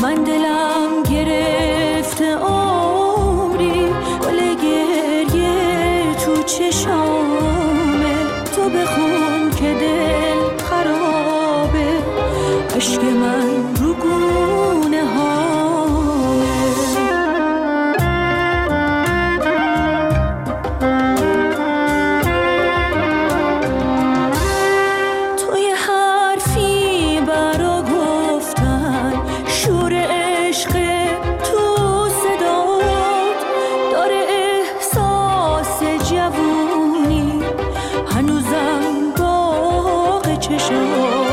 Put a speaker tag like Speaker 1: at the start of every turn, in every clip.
Speaker 1: من دلم گرفته عمری گل گریه تو چشامه، تو بخون که دل خرابه، عشق من رو گونه هامه. توی حرفی برا گفتن شور عشق تو صدات داره، احساس جوونی هنوزم باغ چشات.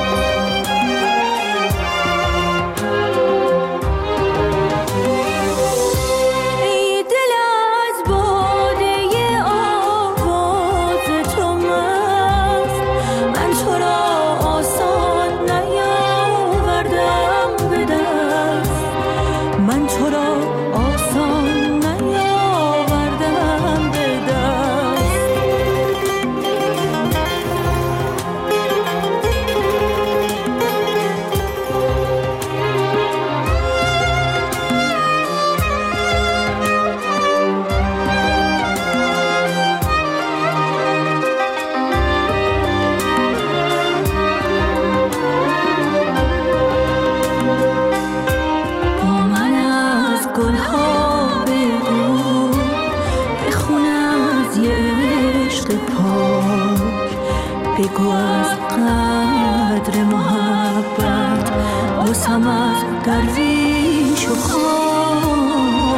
Speaker 1: بگو از قدر محبت باسم از درویش و خاک،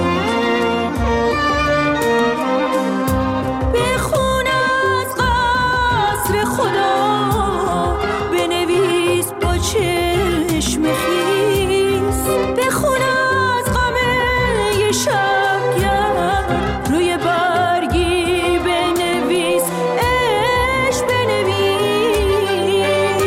Speaker 1: بخون از قصر خدا، بنویس با چشم خیس، بخون از غم شبگرد روی برگی بنویس عشق بنویس.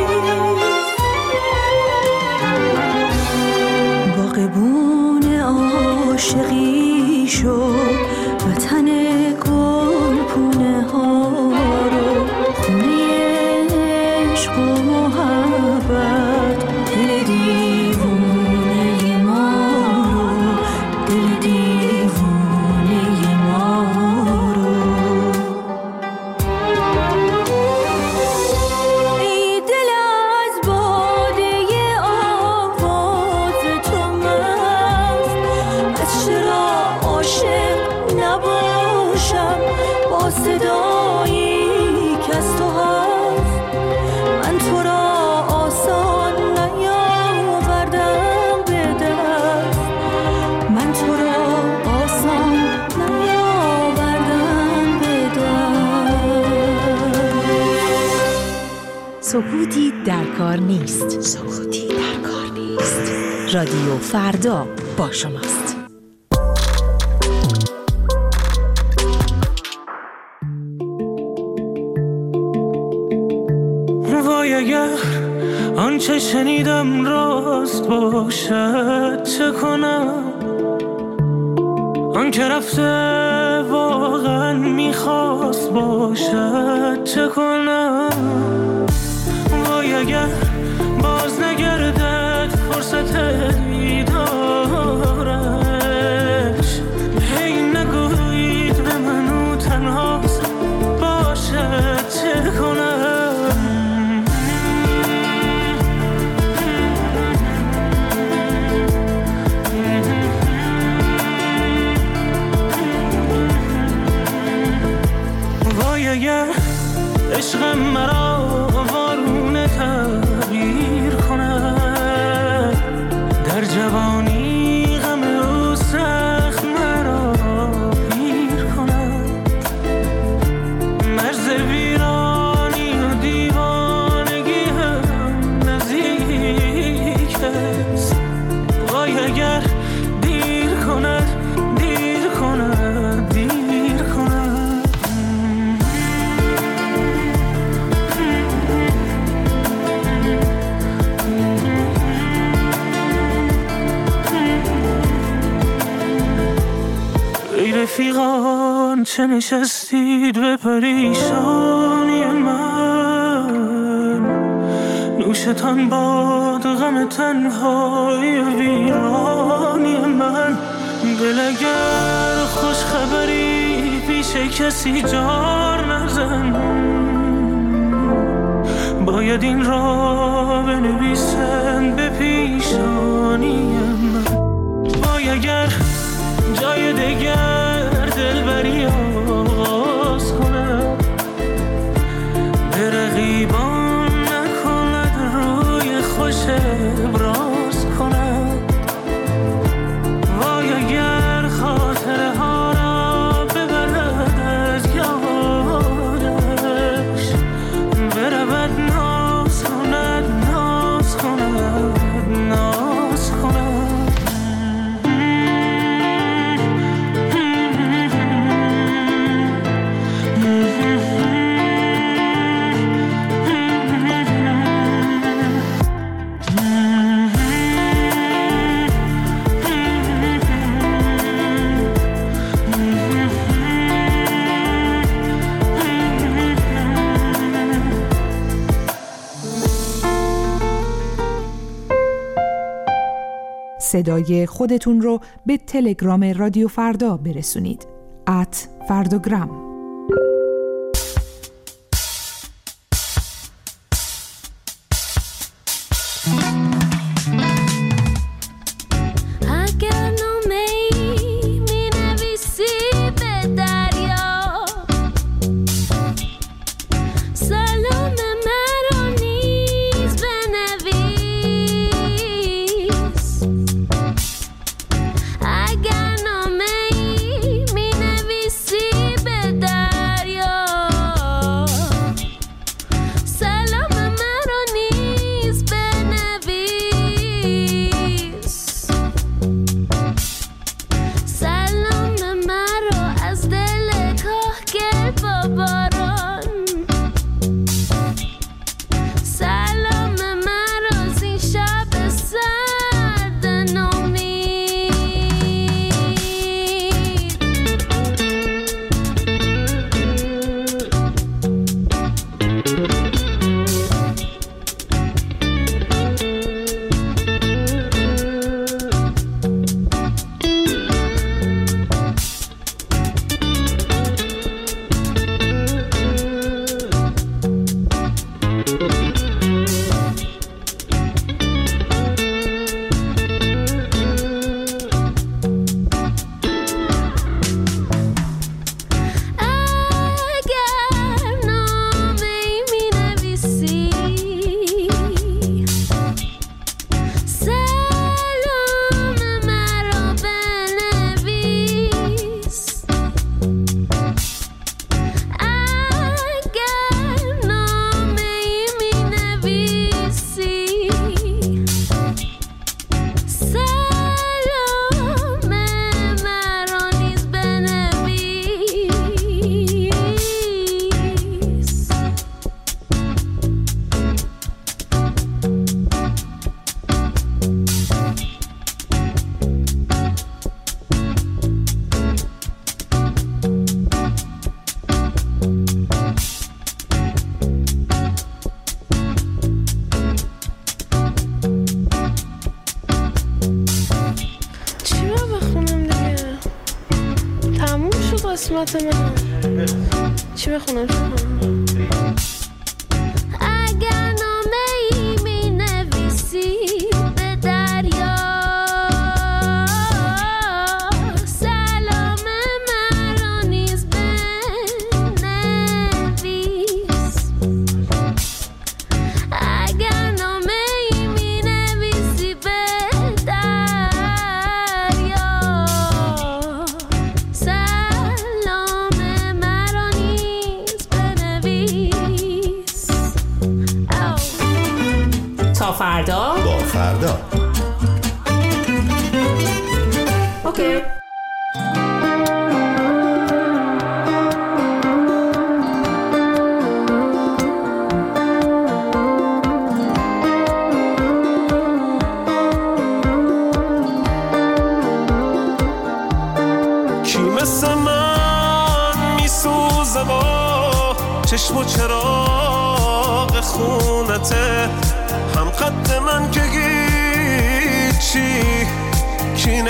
Speaker 1: باغبون عاشقی شو، وطن گل پونه ها رو، خونه عشق و محبت، دل دیوونه ما رو، دل دیوونه ما رو. ای دل از باده آواز تو مست، از چرا عاشق نباشم با صدایی که از تو هست. من تو را آسان نیاوردم به دست، من تو را آسان نیاوردم به دست.
Speaker 2: سکوتی در کار نیست. سکوتی در کار نیست. رادیو فردا با شماست.
Speaker 3: وای اگر آنچه شنیدم راست باشد چه کنم، آن که رفته واقعا میخواست باشد چه کنم. وای اگر باز نگردد فرصت دیدارش، هی نگویید به منو تنهاست باشد چه کنم. وای اگر عشقم مرا وارونه تغییر کند، در جوانی غم او سخت مرا پیر کند. مرز ویرانی و دیوانگی هم نزدیک است. وای اگر دیر کند، دیر کند، دیر کند. ای رفیقان چه نشستید به پریشانی من، نوشتان باد غم تنهای ویرانی من. دل اگر خوش خبری پیش کسی جار نزن، باید این را بنویسن به پیشانی من. وای اگر جای دگر دلبری آغاز کنم، به رقیبان نکند روی خوش ابراز کنم. وای اگر خاطره ها را ببرد از یادش، برود ناز کند ناز کند ناز کند.
Speaker 4: صدای خودتون رو به تلگرام رادیو فردا برسونید. @فرداگرام.
Speaker 5: قسمت من چی بخونم؟
Speaker 6: اگر نامه‌ای می‌نویسی به دریا، سلام مرا نیز بنویس. اگر نامه‌ای می‌نویسی به دریا، سلام مرا نیز بنویس.
Speaker 7: تا فردا
Speaker 8: با فردا.
Speaker 7: اوکی.
Speaker 3: کی مثل من میسوزه با چشم و چراغ خونته، هم قد من که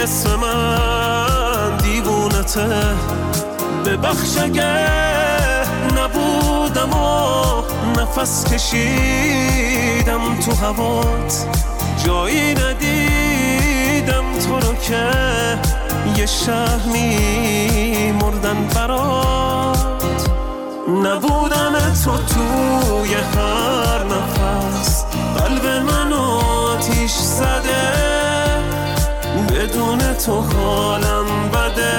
Speaker 3: اسم من دیوونته ببخش اگه نبودم و نفس کشیدم تو هوات جایی ندیدم تو رو که یه شهر میمردن برات نبودن تو توی هر نفس قلب منو آتیش زده بدون تو حالم بده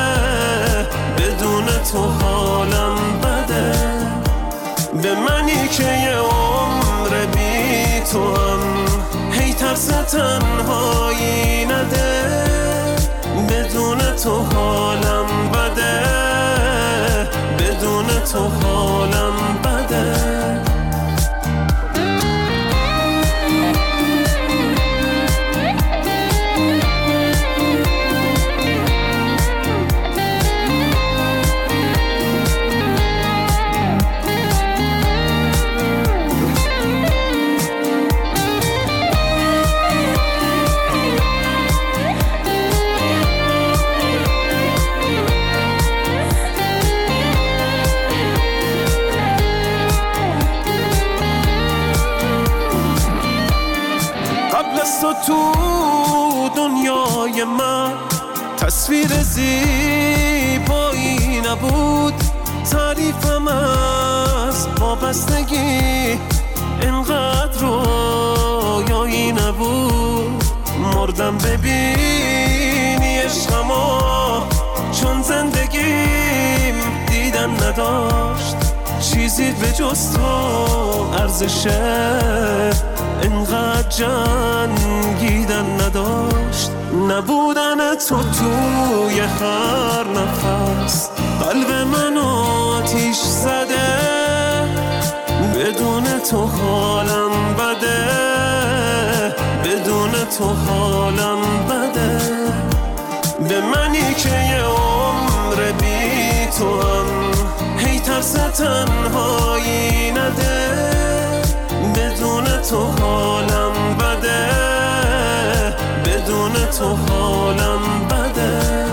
Speaker 3: بدون تو حالم بده به منی که یه عمر بی تو هم هی ترس تنهایی نده بدون تو حالم بده بدون تو حالم بده تو دنیای من تصویر زیبایی نبود تعریفم از وابستگی اینقدر رویایی نبود مردم ببینی عشقمو چون زندگیم دیدن نداشت چیزی به جز تو ارزشه اینقدر جنگیدن نداشت نبودن تو توی هر نفس قلب منو آتیش زده بدون تو حالم بده بدون تو حالم بده به منی که یه عمر بی تو هم هی ترس تنهایی نده بدون تو حالم بده بدون تو حالم بده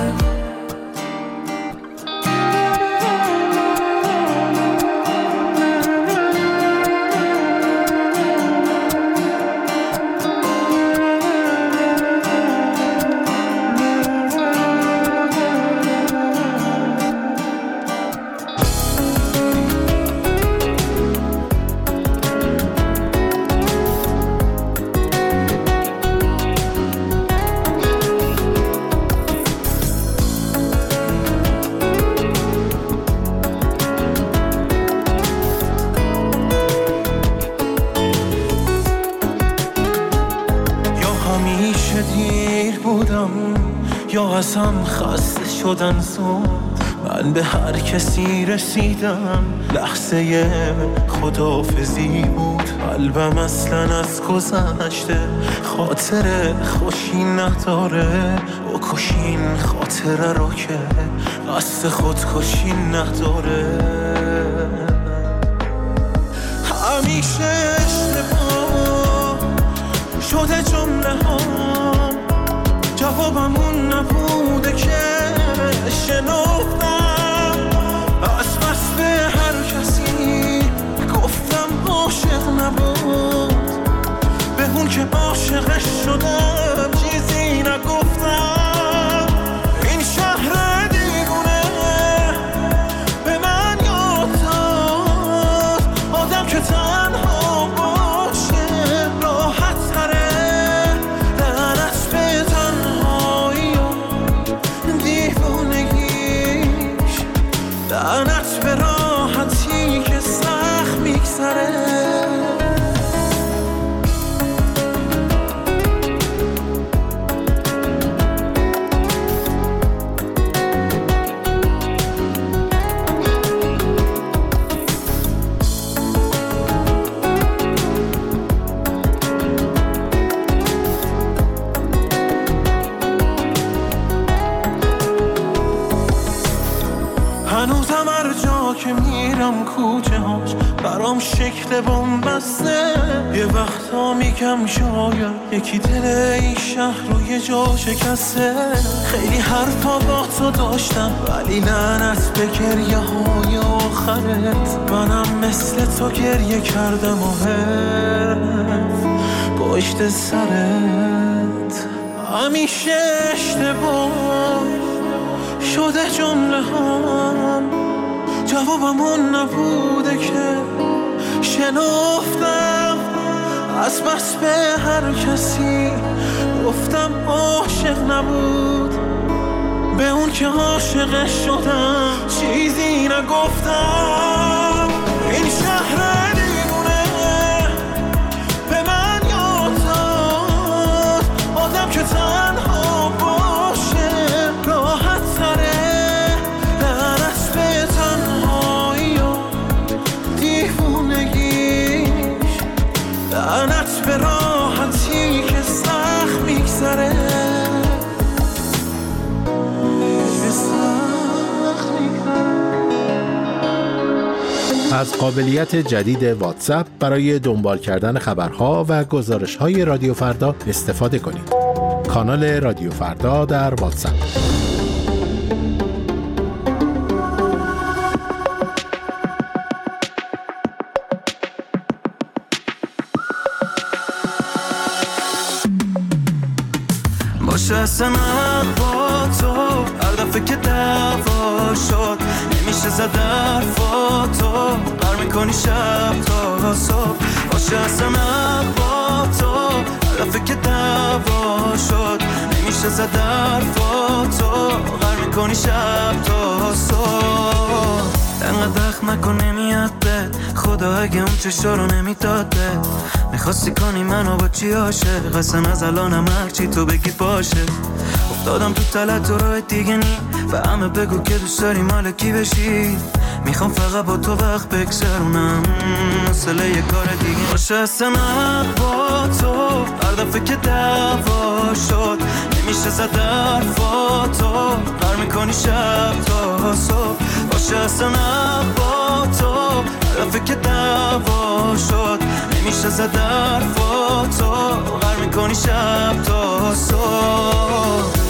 Speaker 8: یا ازم خسته شدن زود من به هر کسی رسیدم لحظه خداحافظی بود قلبم اصلا از گذشته خاطر خوشی نداره بکشین خاطره رو که قصد خودکشی نداره همیشه اشتباه شده جمله ها جوابمون نبوده که شنفتم از بس به هر کسی گفتم عاشق نبود به اون که عاشقش شدم چیزی نگفتم این شهر دیوونه به من یاد داد آدم که تنها باشه راحت تره میرم کوچه هاش برام شکل بومبسته. یه وقتا میگم شاید یکی دل این شهر رو یه جا شکسته. خیلی حرفا با تو داشتم ولی لعنت به گریه های آخرت. منم مثل تو گریه کردم و حرف پشت سرت. همیشه اشتباه شده جمله هم جوابمون نبوده که شنفتم از بس به هر کسی گفتم عاشق نبود. به اون که عاشق شدم چیزی نگفتم. این شهر دیوونه به من یاد داد آدم که تنها باشه راحت تره. لعنت به تنهایی و دیوونگیش، لعنت به راحتی که سخت میگذره.
Speaker 9: از قابلیت جدید واتساپ برای دنبال کردن خبرها و گزارش‌های رادیو فردا استفاده کنید. کانال رادیو فردا در واتساپ.
Speaker 8: باشه اصلا با تو هر دفعه که دعوا شد نمیشه زد حرفاتو قرار میکنی شب تا صبح. باشه اصلا با تو هر دفعه که دعوا شد نمیشه زد حرفاتو قرار میکنی شب تا صبح. انقدر دخم نکن نمیاد بد خدا اگه اون چشا رو نمیداد بد. میخواستی کنی منو با چی عاشق اصلا از الانم هرچی تو بگی باشه. افتادم تو تلت و راه دیگه نی و همه بگو که دوست داری مال کی بشی. میخوام فقط با تو وقت بگذرونم مسئله یه کار دیگه باشه. اصلا با تو هر دفعه که دعوا شد نمیشه زد حرفاتو قرار میکنی شب تا صبح. باشه اصلا با تو هر دفعه که دعوا شد نمیشه زد حرفاتو قرار میکنی شب تا صبح.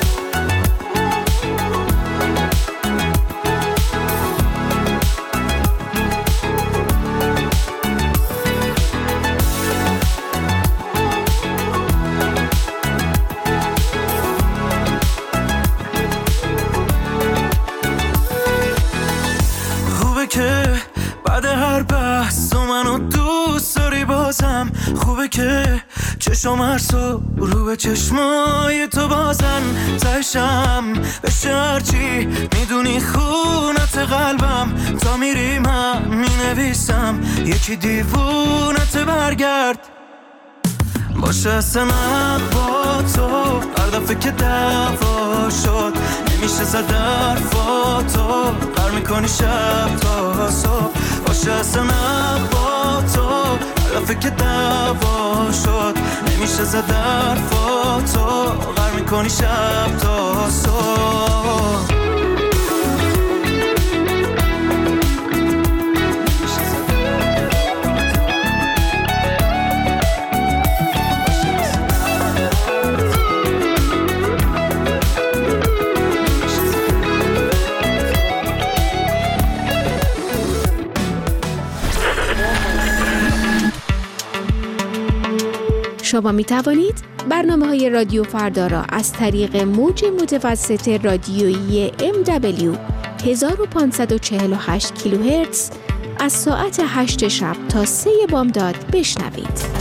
Speaker 8: بعد هر بحث تو منو دوست داری بازم. خوبه که چشم هر صبح رو به چشمای تو بازن. تشم بشه هرچی میدونی خونت قلبم. تا میری من مینویسم یکی دیوونت برگرد. باشه اصلا با تو هر دفعه که دعوا شد نمیشه زد حرفاتو قرار میکنی شب تا صبح. باشه اصلا با تو هر دفعه که دعوا شد نمیشه زد حرفاتو قرار میکنی شب تا صبح.
Speaker 2: شما می توانید برنامه‌های رادیو فردا را از طریق موج متوسط رادیویی MW 1548 کیلوهرتز از ساعت 8 شب تا 3 بامداد بشنوید.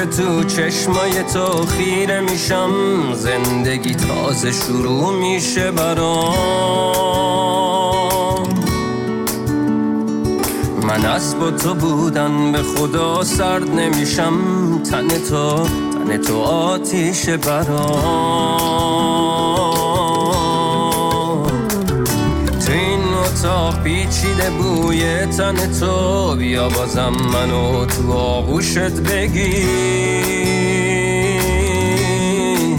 Speaker 8: که تو چشمای تو خیره میشم، زندگی تازه شروع میشه برام. من از با تو بودن به خدا سرد نمیشم، تن تو آتیش برام. تو این اتاق پیچیده بوی تن تو، بیا بازم منو تو آغوشت بگیر.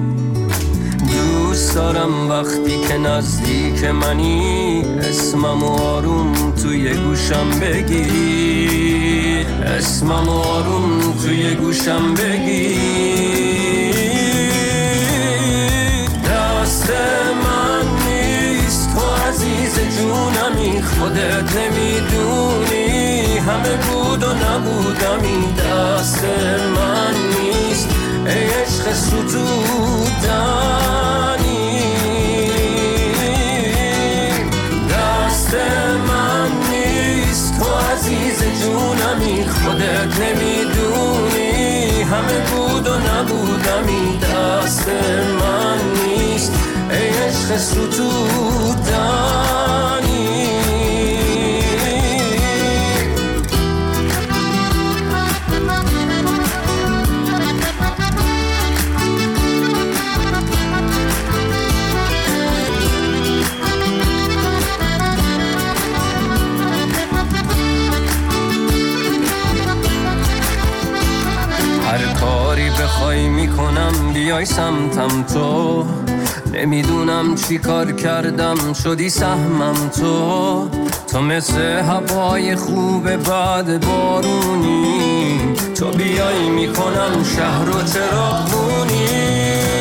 Speaker 8: دوست دارم وقتی که نزدیک منی، اسمم آروم توی گوشم بگیر، اسمم آروم توی گوشم بگیر. دست من نیست تو عزیز جونمی، خودت نمیدونی همه بود و نبودمی. دست من نیست ای عشق ستودنی، دست من نیست تو عزیز جونمی، خودت نمیدونی همه بود و نبودمی. دست من نیست ای عشق ستودنی. هر کاری بخوای میکنم بیای سمتم تو، نمیدونم چی کار کردم شدی سهمم تو. تو مثل هوای خوب بعد بارونی، تو بیای میکنم شهر و چراغونی.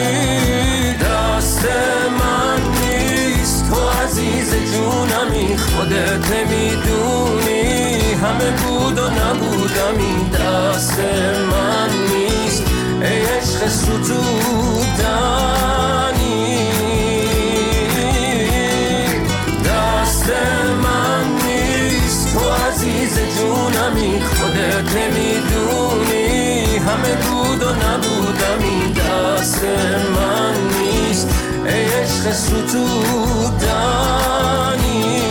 Speaker 8: دست من نیست تو عزیز جونمی، خودت نمیدونی همه بود و نبودمی. دست من نیست ای عشق ستودنی، دست من نیست تو عزیز جونمی، خودت نمیدونی همه بود و نبودمی. دست من نیست ای عشق ستودنی.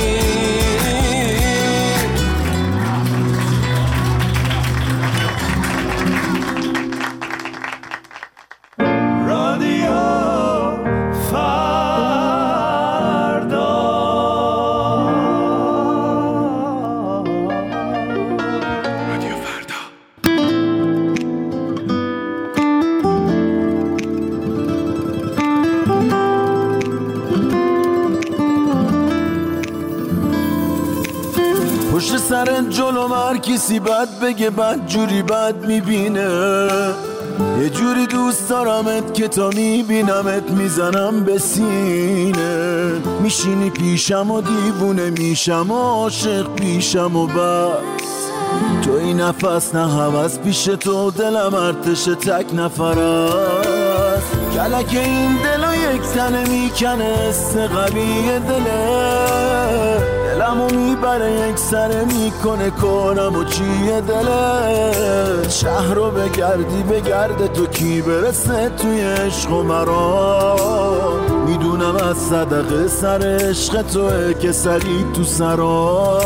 Speaker 10: پشت سر جلو هر کسی بد بگه بد جوری بد میبینه. یه جوری دوست دارمت که تا میبینمت میزنم به سینه. میشینی پیشم و دیوونه میشم و عاشق پیشم و بس. تو این نفس نه هوس پیش تو، دلم ارتش تک نفر است. کلک این دلو یک تنه میکنه، است قوی دله. دلمو میبره یک سره میکنه کارم و چیه دله. شهر رو بگردی بگرده تو کی برسه توی عشق و مرام. میدونم از صدقه سر عشق توه که سری تو سرام.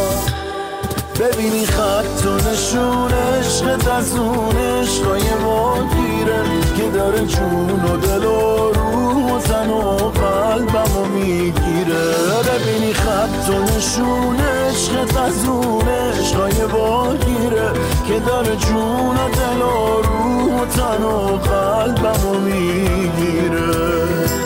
Speaker 10: ببینی خط و نشون عشقت از اون عشقای ما گیره، که داره جون و دل و روح و تن و قلبمو میگیره. ببینی خط و نشون عشقت از اون عشقای ما گیره، که داره جون و دل و روح و تن و قلبمو میگیره.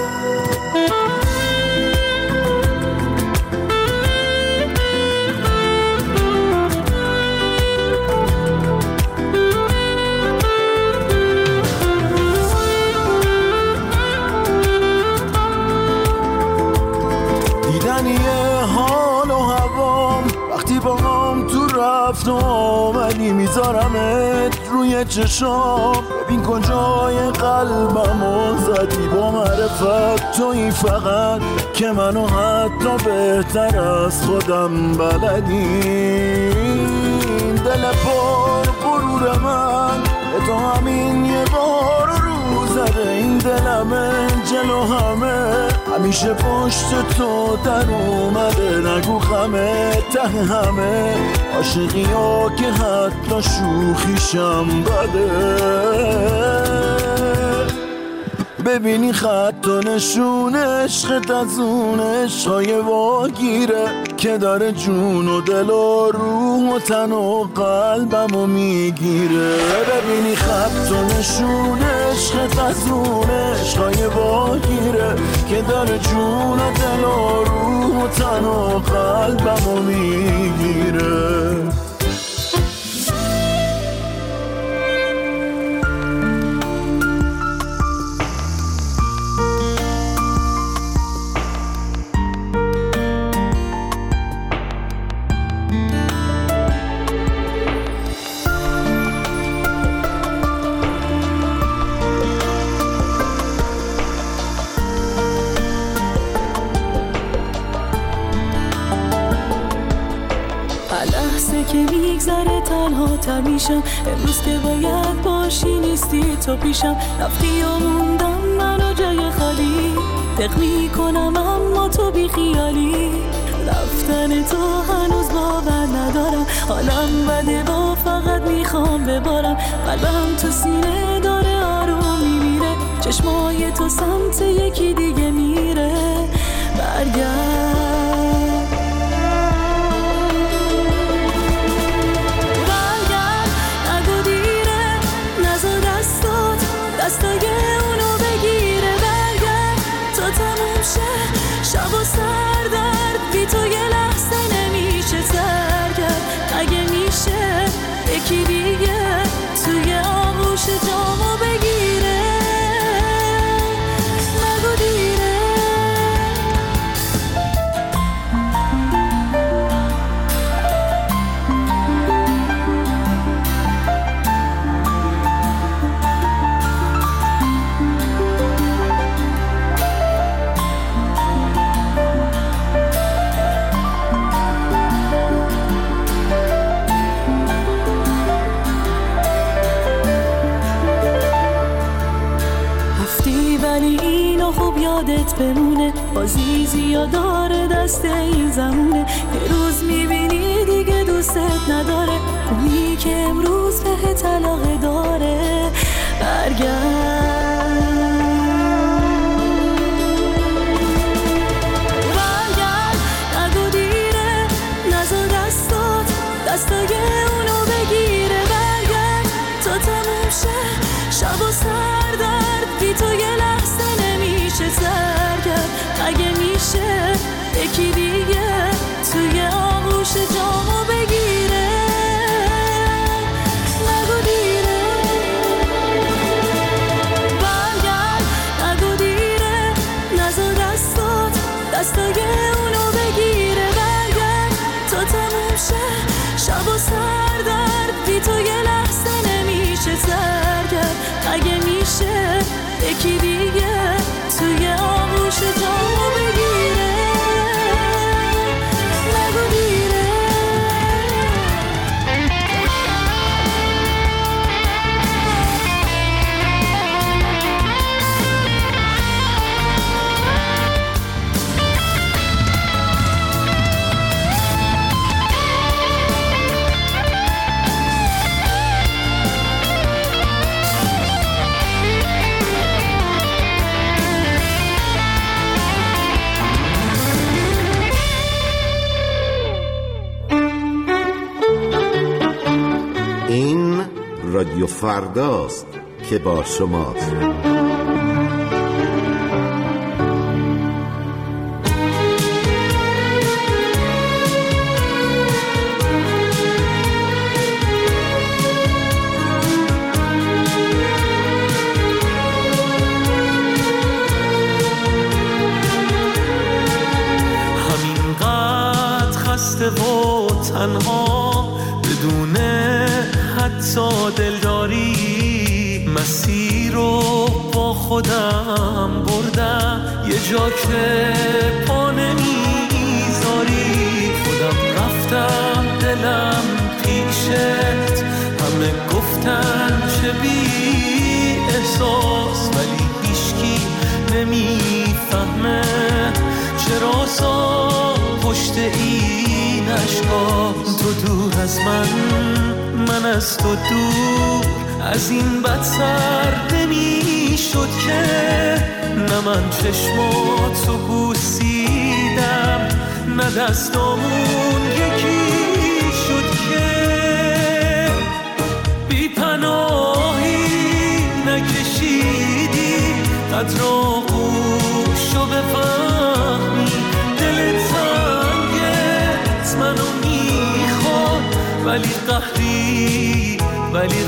Speaker 10: رفت و آمدی میذارمت روی چشام. ببین کجای قلبمو زدی با معرفت تویی فقط، که منو حتی بهتر از خودم بلدی. دل پر غرور من همه جلو همه، همیشه پشت تو در اومده. نگو خمه ته همه عاشقی ها که حتی شوخیشم بده. ببینی خط و نشون عشقت از اون عشقای واگیره که داره جون و دل و روح و تن و قلبمو میگیره. ببینی خط و نشون عشقت از اون عشقای واگیره که داره جون و دل و روح و تن و قلبمو میگیره.
Speaker 1: که میگذره تنها تر میشم، امروز که باید باشی نیستی تو پیشم. رفتی و موندم منو جای خالی، دق میکنم اما تو بی خیالی. رفتن تو هنوز باور ندارم، حالم بده با فقط میخوام ببارم. قلبم تو سینه داره آروم میمیره، چشمای تو سمت یکی دیگه میره. برگرد دستای اونو بگیره. برگرد تا تموم شه شب و سردرد، بی تو یه لحظه نمیشه سرگرد. اگه میشه یکی دیگه توی آغوش جامو بگیره. نگو دیره. خوب یادت بمونه، عزیزی یا داره دست این زمونه. یه روز میبینی دیگه دوستت نداره، اونی که امروز بهت علاقه داره. برگرد نگو دیره، نزار دستای اونو بگیره. برگرد تا تموم شه شب و سردرد، بی تو یه لحظه نمیشه سرگرد. اگه میشه یکی دیگه توی آغوش جامو بگیره. نگو دیره. برگرد نگو دیره، نزار دستای اونو بگیره. برگرد تا تموم شه شب و سردرد، بی تو یه لحظه نمیشه سرگرد. اگه میشه یکی دیگه توی آغوش جامو بگیره. نگو دیره.
Speaker 11: این رادیو فرداست که با شماست.
Speaker 3: همینقدر خسته و تنها بدون حتی دلداری، مسیر رو با خودم بردم یه جا که پا نمیذاری. خودم رفتم دلم پیشت، همه گفتن چه بی احساس، ولی هیچکی کشته این عشقا. تو دور از من از تو دور، از این بدتر نمی شد که نه من چشماتو بوسیدم نه دستامون یکی شد که بی پناهی نکشیدی قدر آغوشو بفهمی. دل تنگت منو میخواد ولی قهری ولی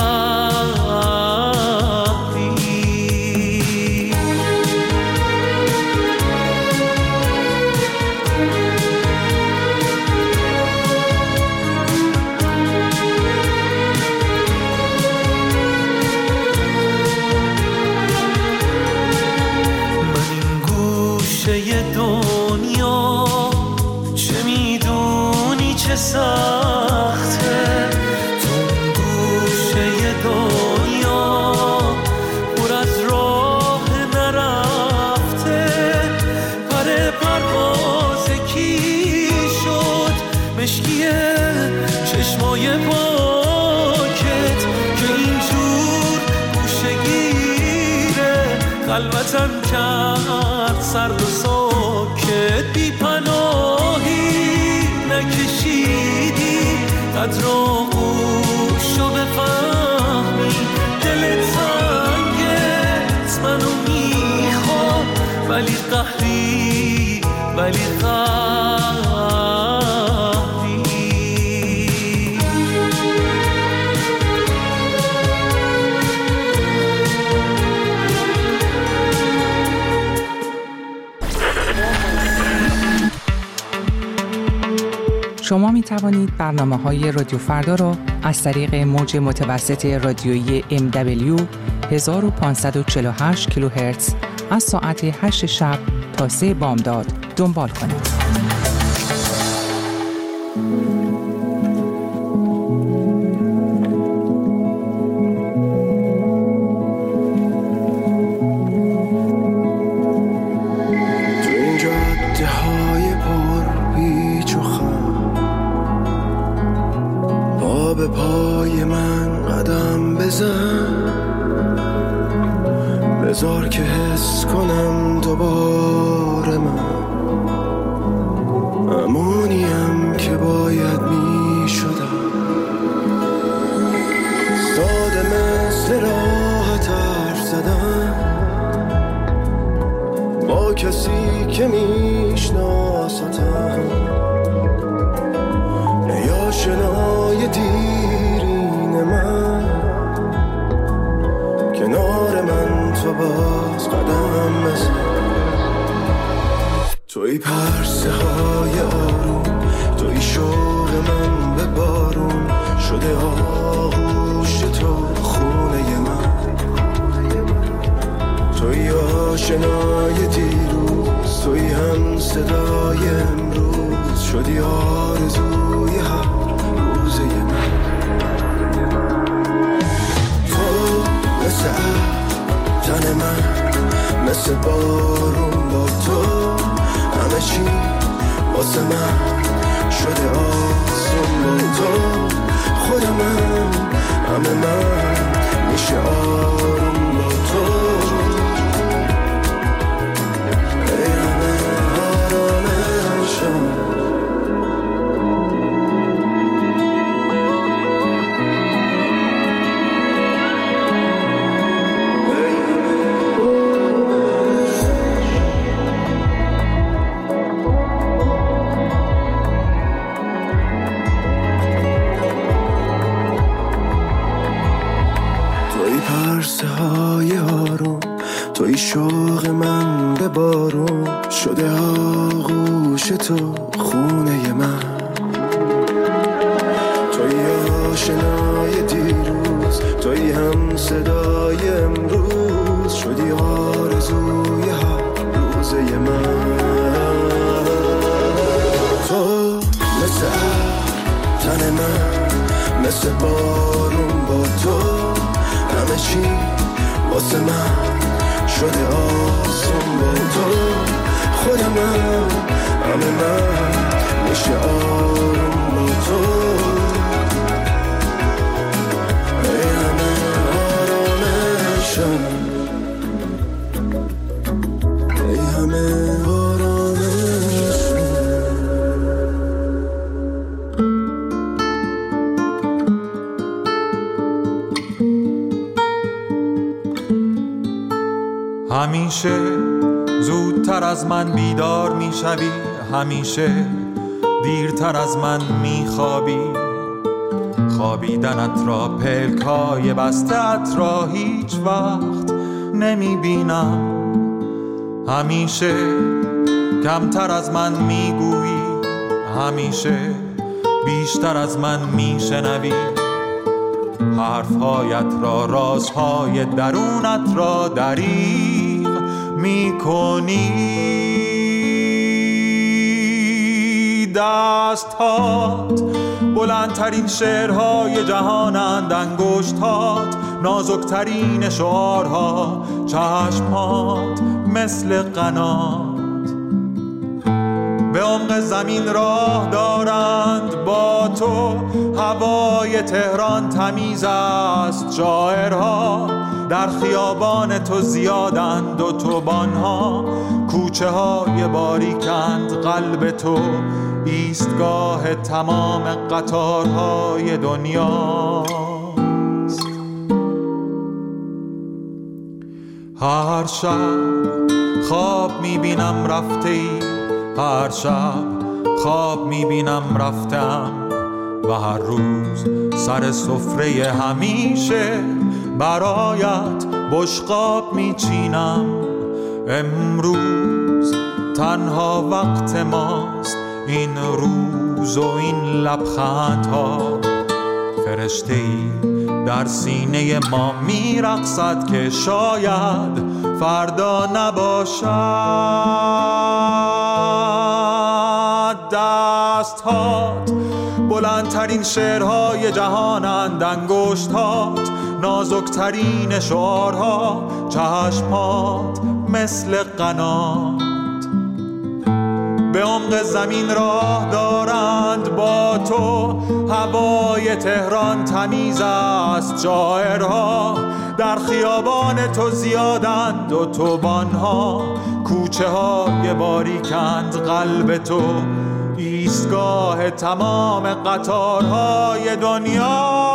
Speaker 3: سخته تو گوشه دنیا پر از راه نرفته. پر پرواز کی شد مشکی چشمای پاکت که اینجور گوشه گیره خلوتم کرد سرد و ساکت. بی پناهی نکشیدی قدر آغوشو بفهمی. دل تنگت منو میخواد ولی قهری ولی
Speaker 12: شما می توانید برنامه‌های رادیو فردا را از طریق موج متوسط رادیویی MW 1548 کیلوهرتز از ساعت 8 شب تا 3 بامداد دنبال کنید.
Speaker 10: بذار که حس کنم دوباره من امونیم که باید می شدم. ساده مثل راحت حرف زدن با کسی که میشناستم یا شنای دیرین من کنار من تو باز قدم بزن. توی پرسه های آروم توی شوق من به بارون شده آغوش تو خونه من. توی آشنای دیروز توی هم صدای امروز شدی آرزوی هر روزه من. تو مثل تن من مثل بارون با تو همه چی واسه من شده آسون با تو. خود من همه من میشه آروم با تو. ای همه آرامشم توی شوق من به بارون شده آغوش تو خونه من. توی آشنای دیروز توی هم صدای امروز شدی آرزوی هر روزه من. تو مثل تن من مثل بارون با تو همه چی واسه من شده آسون با تو. خود من همه من بشه آروم با تو ای همه آرامشم ای همه
Speaker 13: همیشه زودتر از من بیدار میشوی، همیشه دیرتر از من میخوابی، خوابیدنت را پلکای بسته‌ات را هیچ وقت نمیبینم، همیشه کمتر از من میگویی، همیشه بیشتر از من میشنوی، حرفهایت را رازهای درونت را دریغ میکنی، دستهات بلندترین شعرهای جهانند، انگشتات نازکترین شعارها، چشمات مثل قنات به عمق زمین راه دارند، با تو هوای تهران تمیز است، شاعرها در خیابان تو زیادند، اتوبان‌ها کوچه های باریکند، قلب تو ایستگاه تمام قطارهای دنیاست. هر شب خواب میبینم رفته ای، هر شب خواب میبینم رفتم و هر روز سر سفره همیشه برایت بشقاب میچینم. امروز تنها وقت ماست، این روز و این لبخندها، فرشته‌ای در سینه ما میرقصد که شاید فردا نباشد. دستهات بلندترین شعرهای جهانند، انگشتات نازکترین شعارها، چشمات مثل قنات به عمق زمین راه دارند، با تو هوای تهران تمیز است، شاعرها در خیابان تو زیادند، اتوبان‌ها کوچه های باریکند، قلب تو ایستگاه تمام قطارهای دنیا.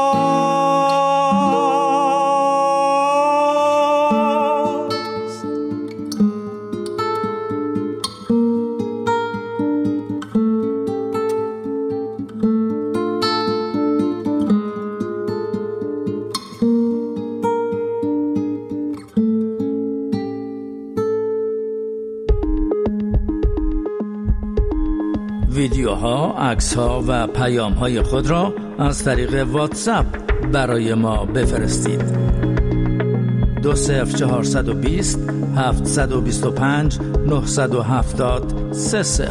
Speaker 14: ویدیوها، عکس‌ها و پیام‌های خود را از طریق واتساپ برای ما بفرستید. 20420 725 970 30.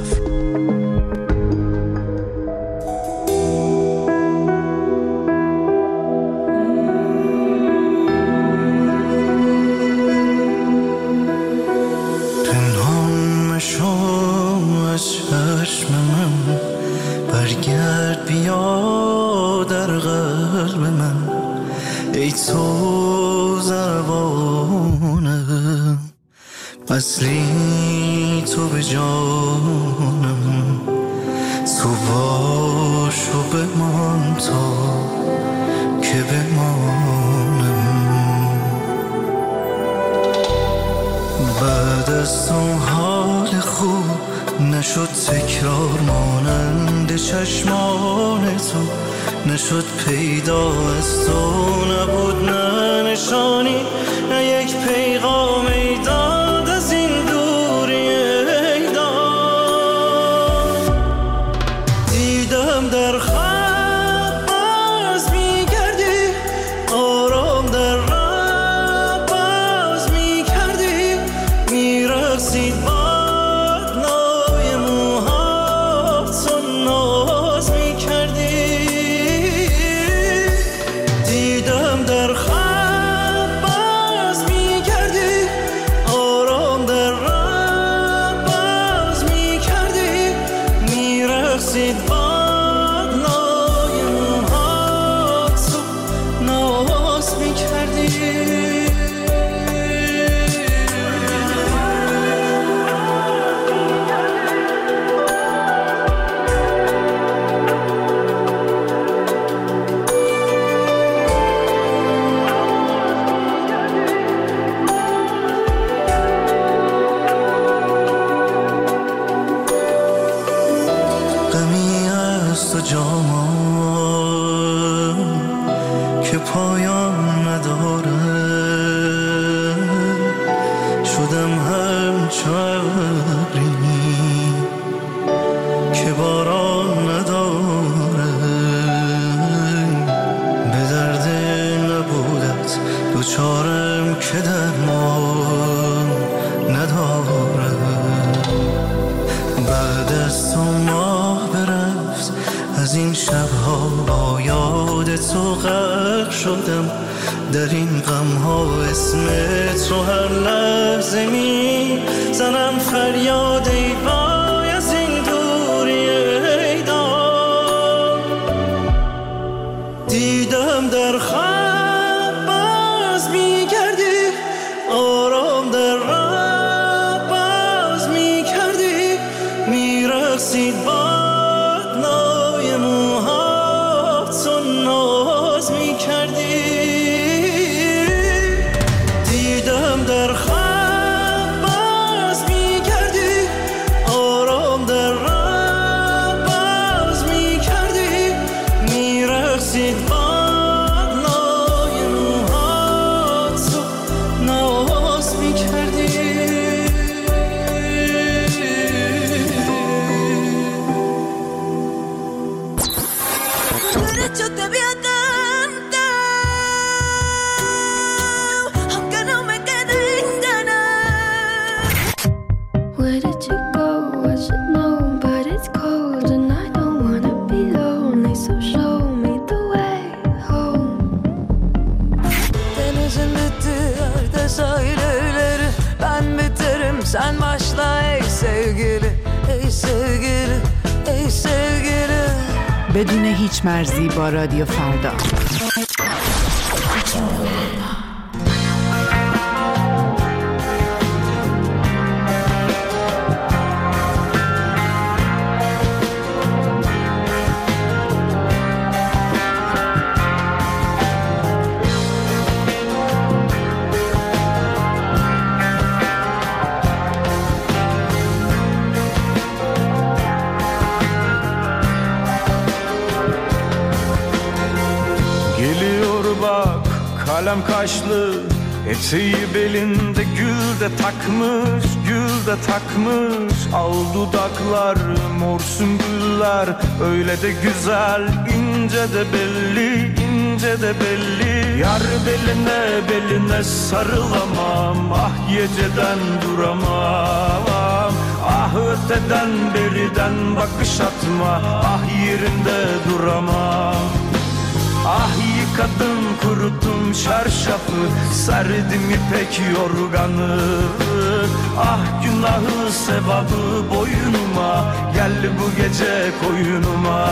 Speaker 10: برگرد بیا در قلب من، ای تو زبانم، اصلی تو به جانم، تو باش و بمان تا که بمانم. بعد از اون حال خوب نشد تکرار مانند چشمان تو، نشد پیدا از تو، نبود نه نشانی نه یک پیغام ایداد از این دوری ایداد. دیدم در خواب باز میگردی، آرام در رب باز میکردی، میرسید
Speaker 8: تو غرق شدم در این غم ها اسمت رو هر لحظه می زنم فریاد ای وای از این دوری ای دار دیدم در خواب باز می کردی آرام در راه باز می کردی می رقصید باد نای موهات و ناز می کردی دیدم در خواب باز می کردی آرام در راه باز می کردی می رقصید باد نای موهات و ناز می کردی
Speaker 1: Yo te había cantado, aunque no me queden ganas.
Speaker 6: Where did you go? I should know, but it's cold and I don't wanna be lonely. So show me the way home.
Speaker 1: Denizin bittiği yerde sahilleri, ben biterim sen başla ey sevgili, ey sevgili, ey sevgili.
Speaker 4: بدون هیچ مرزی با رادیو فردا.
Speaker 13: Geliyor bak kalem kaşlı, eteği belinde gül de takmış, gül de takmış. Al dudaklar mor sümbüller, öyle de güzel, ince de belli, ince de belli. Yar beline beline sarılamam, ah geceden duramam. Ah öteden beriden bakış atma, ah yerinde duramam. Ah yıkadım kuruttum çarşafı, serdim ipek yorganı. Ah günahı sevabı boynuma, gel bu gece koyunuma.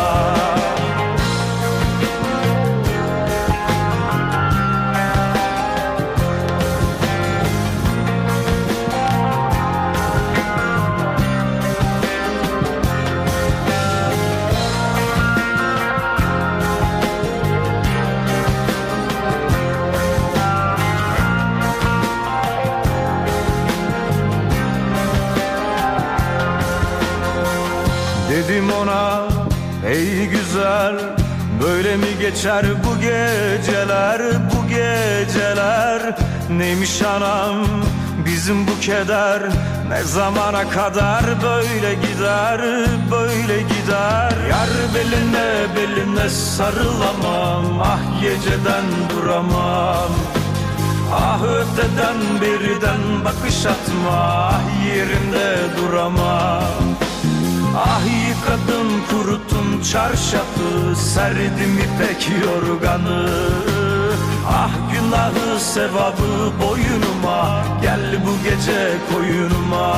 Speaker 13: Dedim ona ey güzel, böyle mi geçer bu geceler, bu geceler. Neymiş anam bizim bu keder, ne zamana kadar böyle gider, böyle gider. Yar beline beline sarılamam, ah geceden duramam. Ah öteden beriden bakış atma, ah yerimde duramam. Ah yıkadım kuruttum çarşafı, serdim ipek yorganı. Ah günahı sevabı boynuma, gel bu gece koyunuma.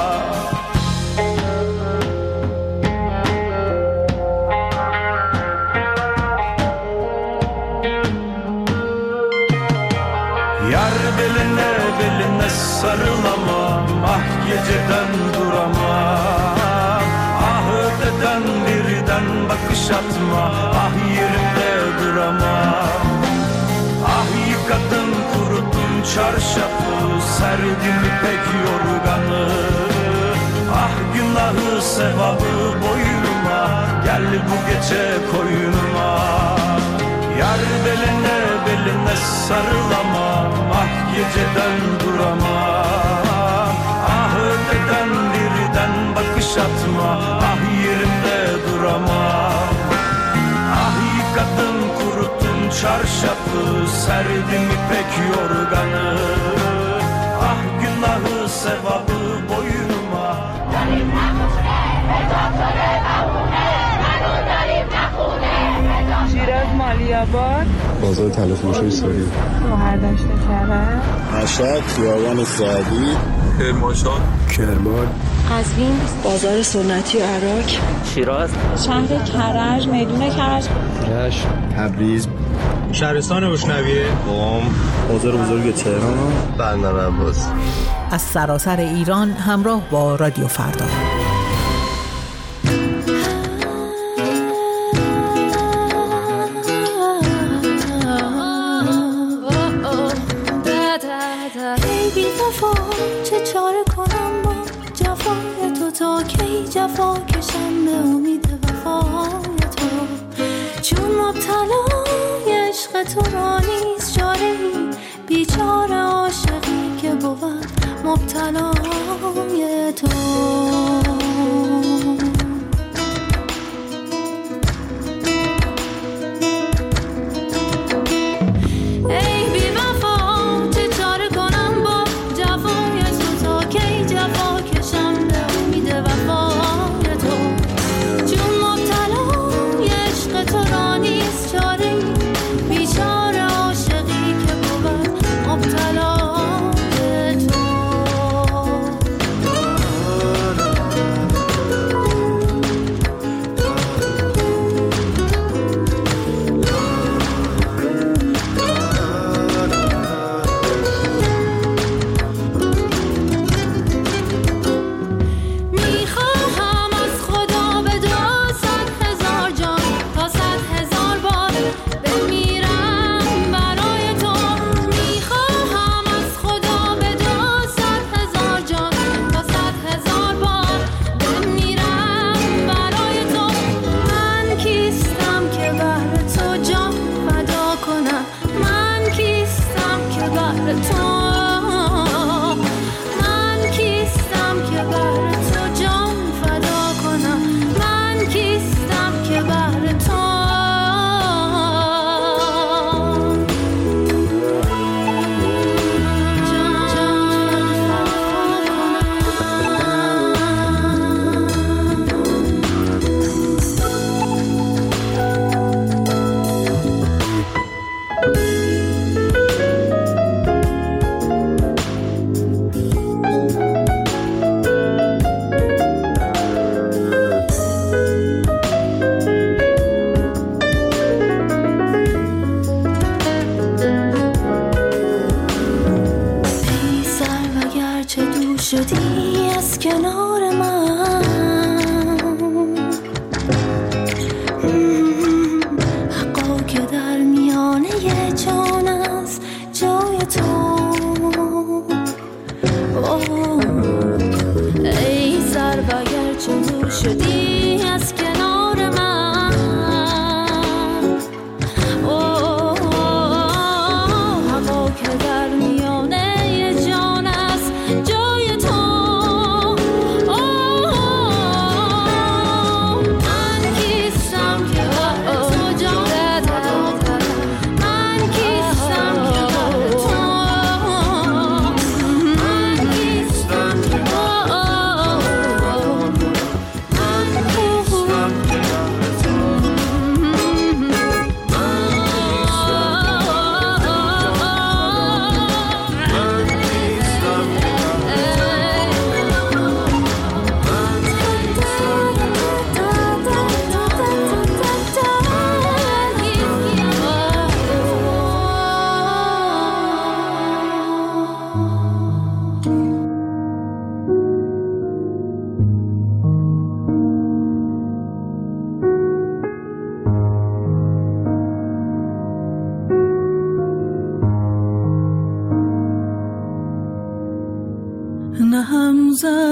Speaker 13: Yar beline beline sarılamam, ah geceden duramam. Öteden birden bakış atma, ah yerimde duramam. Ah yıkadım kuruttum çarşafı, serdim ipek yorganı. Ah günahı sevabı boynuma, gel bu gece koyunuma. Yar beline beline sarılamam, ah geceden duramam. Ah öteden birden bakış atma, ah yerimde duramam. Ah yıkadım kuruttum çarşafı, serdim ipek yorganı. Ah günahı sevabı boynuma.
Speaker 15: شیراز مالیات
Speaker 5: آباد،
Speaker 15: بازار تلفروشی سوری،
Speaker 5: شهردشت کرج،
Speaker 15: مشهد، خیابان سعدی،
Speaker 16: کرمانشاه،
Speaker 15: کرمان،
Speaker 17: قزوین، بازار سنتی عراق،
Speaker 18: شیراز،
Speaker 17: شهر کرج، میدون کرج،
Speaker 15: رشت، تبریز،
Speaker 16: شهرستان گشنویه،
Speaker 15: قم، بازار بزرگ تهران، بندر عباس.
Speaker 2: از سراسر ایران همراه با رادیو فردا.
Speaker 1: چه چاره کنم با جفای تو، تا کی جفا کشم به امید وفای تو، چون مبتلای عشق تو را نیست چاره ای، بیچاره عاشقی که بود مبتلای تو. شدی از کنار من، حقا که در میانه جان است جای تو. ای سر و گرچه دور شدی از کنار من، حقا که در میانه جان است جای تو. من کیستم که بر تو جان دادم، من کیستم که بر تو، من کیستم که نه هم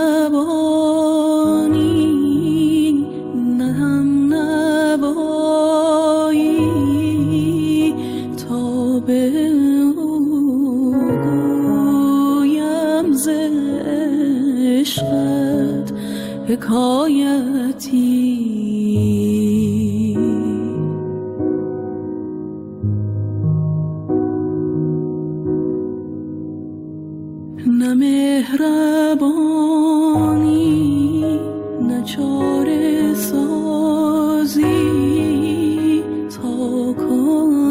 Speaker 1: زبانی نه هم نوایی، تا به او گویم ز عشقت حکایتی. نه مهربانی نه چاره سازی، تا کن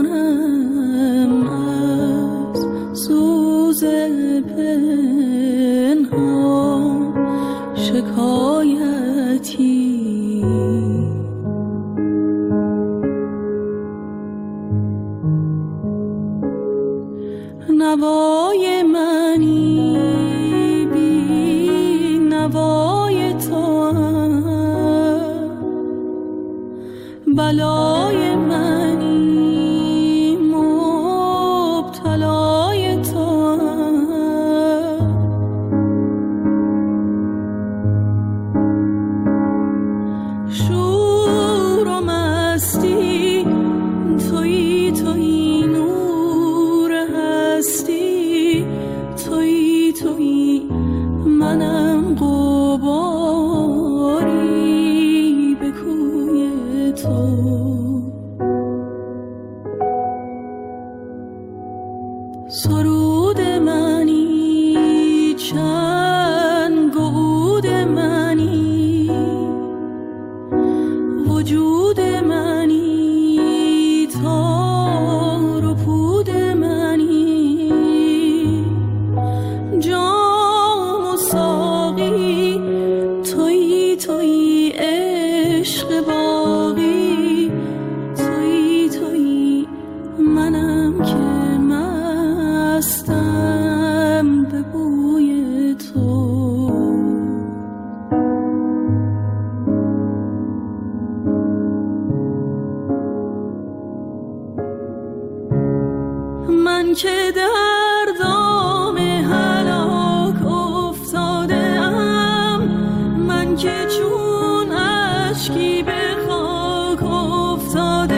Speaker 1: نوای منی بی نوای تو بلای منی مبتلای تو شور و مستی تویی تویی نور هستی تویی تویی منم غباری به کوی تو سرود منی چند گود منی وجود منی تار و پود منی جام و ساقی تویی تویی عشق باقی تویی تویی منم که مستم به بوی تو من که در دام هلاک افتاده ام من که چون اشکی به خاک افتاده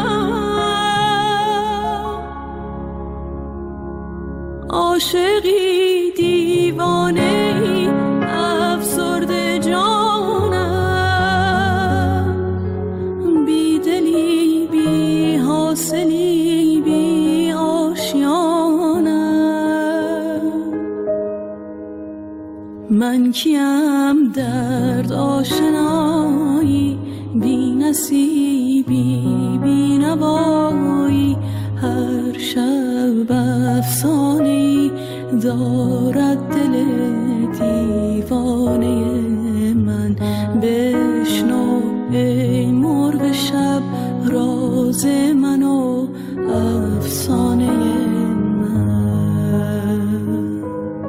Speaker 1: ام عاشقی دیوانه ای افسرده جانم بی دلی بی حاصلی بی آشیانم من کیم درد آشنایی بی نصیبی بی نوایی هر شب افسانه‌ای دارد دل دیوانه من بشنو ای مرغ شب راز من و افسانه من.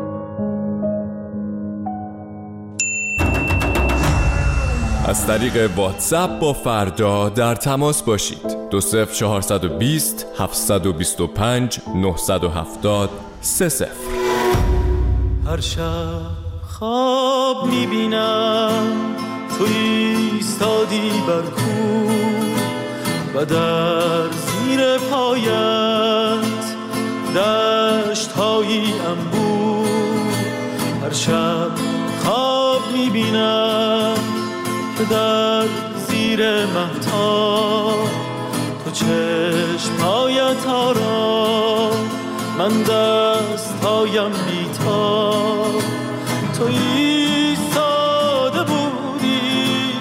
Speaker 18: از طریق واتساپ با فردا در تماس باشید. 20420 725 970 30.
Speaker 13: هر شب خواب میبینم تو ایستادی بر کوه و در زیر پایت دشت‌هایی انبوه. هر شب خواب میبینم که در زیر مهتاب تو چشم‌هایت آرام من دست‌هایم بی‌تاب. تو ایستاده بودی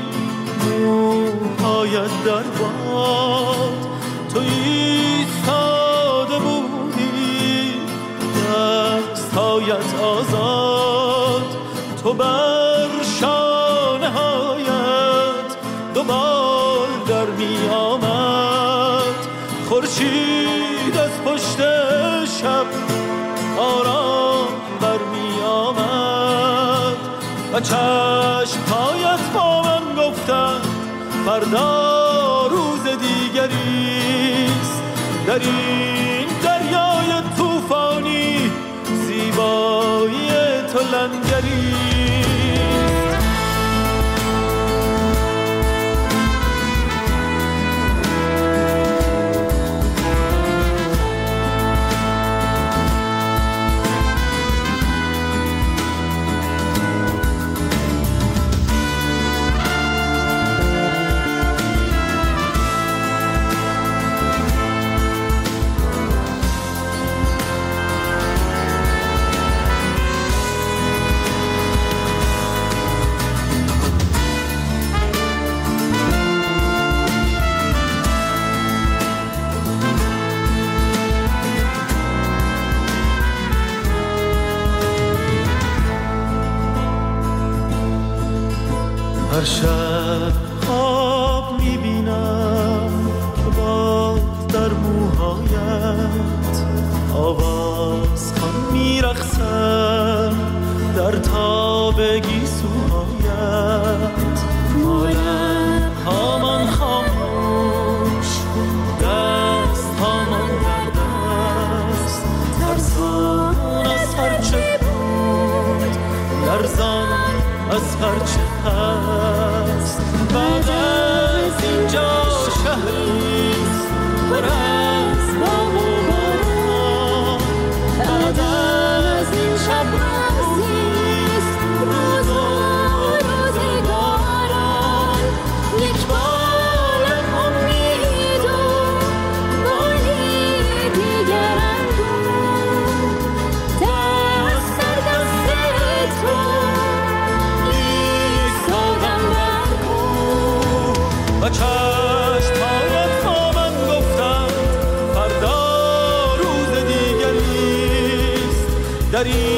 Speaker 13: موهایت در باد، تو ایستاده بودی دست‌هایت آزاد. تو بر شانه‌هایت دوبال در می آمد، خورشید از پشت شب آرام بر می آمد و چشم‌هایت با من گفتند فردا روز دیگریست. در این دریای طوفانی زیبایی تو لنگریست. هر شب خواب میبینم که باد در موهایت آواز بگی سوهایت مالم هامان خاموش دست هامان در دست ترسان از هرچه بود لرزان از هرچه هست بعد از اینجا شهریست پر از بام و باران بعد از این شب روزیست روز و روزگاران یک بالم امید و بالی دیگر اندوه دست در دست تو ایستادم بر کوه و چشمهایت با من گفتند فردا روز دیگریست در این